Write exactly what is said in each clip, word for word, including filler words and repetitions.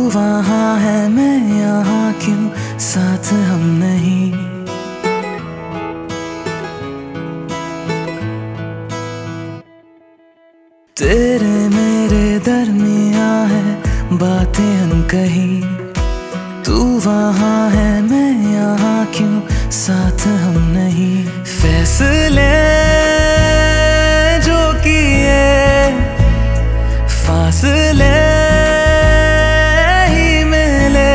वहाँ है मैं यहाँ क्यों, साथ हम नहीं। तेरे मेरे दरमिया है बातें अनकही, तू वहाँ है मैं यहाँ क्यों, साथ हम नहीं। फैसले जो किए फासले ही मिले,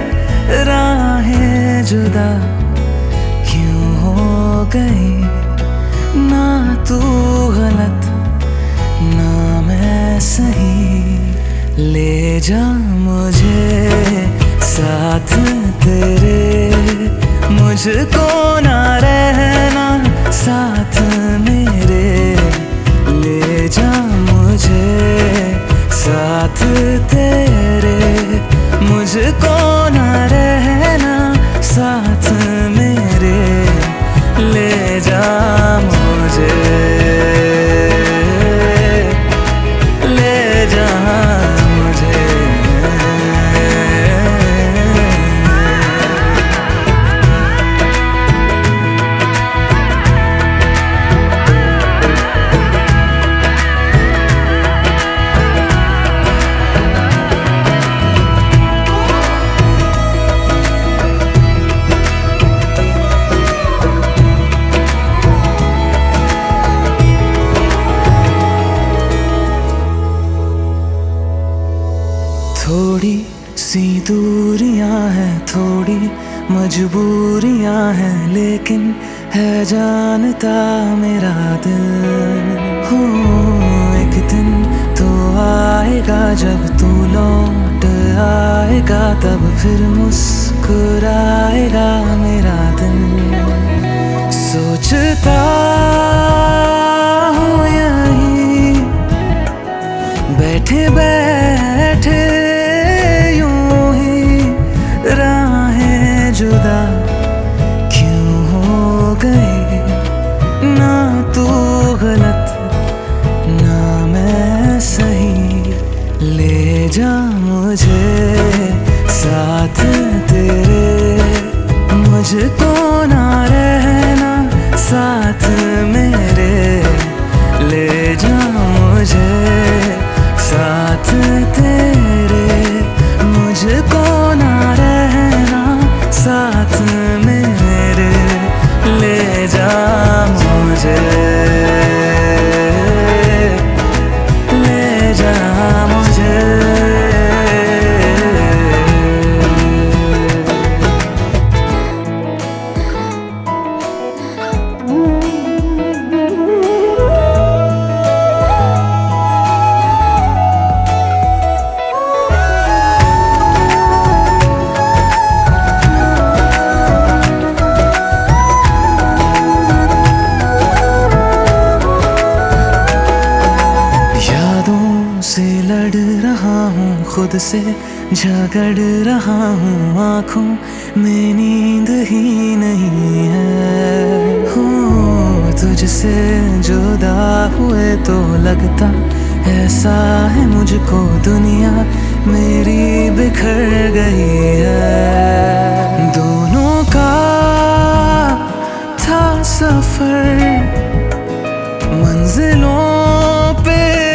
राहें जुदा क्यों हो गई। ना तू गलत ना मैं सही, ले जा मुझे साथ तेरे, मुझको ना रहना साथ मेरे। ले जा मुझे साथ तेरे, मुझको ना रहना साथ मेरे। ले जा मुझे, ले जा मुझे। थोड़ी सी दूरियां हैं, थोड़ी मजबूरियां हैं, लेकिन है जानता मेरा दिल। हो एक दिन तो आएगा जब तू लौट आएगा, तब फिर मुस्कुराएगा मेरा दिल। सोचता हूँ यहीं बैठे बैठे जुदा क्यों हो गए। ना तू गलत ना मैं सही, ले जा मुझे साथ तेरे, मुझको ना रहना साथ मेरे। ले जा मुझे साथ तेरे, मुझको ना रहना साथ मेरे। ले जा मुझे, ले जा मुझे। से लड़ रहा हूँ, खुद से झगड़ रहा हूँ, आँखों में नींद ही नहीं है। हो तुझसे जुदा हुए तो लगता ऐसा है मुझको, दुनिया मेरी बिखर गई है। दोनों का था सफर मंजिलों पे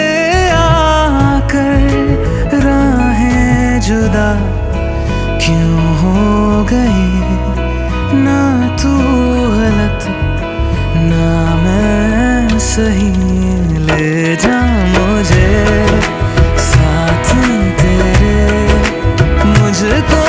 जुदा क्यों हो गई। ना तू गलत ना मैं सही, ले जा मुझे साथ तेरे, मुझको